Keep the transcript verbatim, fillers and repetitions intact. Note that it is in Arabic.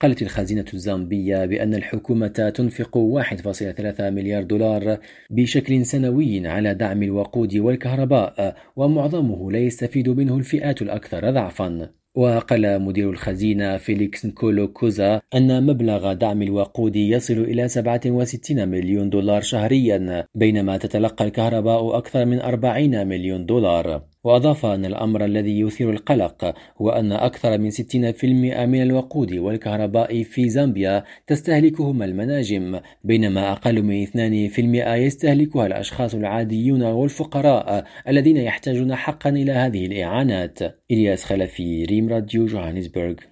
قالت الخزينة الزامبية بأن الحكومة تنفق واحد فاصلة ثلاثة مليار دولار بشكل سنوي على دعم الوقود والكهرباء، ومعظمه لا يستفيد منه الفئات الأكثر ضعفا. وقال مدير الخزينة فيليكس نكولو كوزا أن مبلغ دعم الوقود يصل إلى سبعة وستين مليون دولار شهريا، بينما تتلقى الكهرباء أكثر من أربعين مليون دولار. وأضاف أن الأمر الذي يثير القلق هو أن أكثر من ستين بالمئة من الوقود والكهرباء في زامبيا تستهلكهما المناجم، بينما أقل من اثنين بالمئة يستهلكها الأشخاص العاديون والفقراء الذين يحتاجون حقا إلى هذه الإعانات. إلياس خلفي، ريم راديو، جوهانسبرغ.